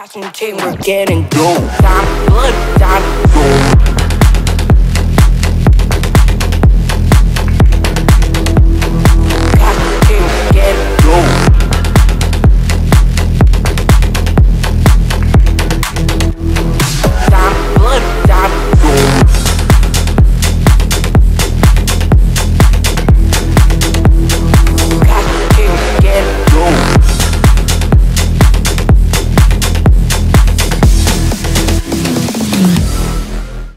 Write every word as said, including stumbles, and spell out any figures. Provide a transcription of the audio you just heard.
Passing chain, we're getting gold. Time good, time gold.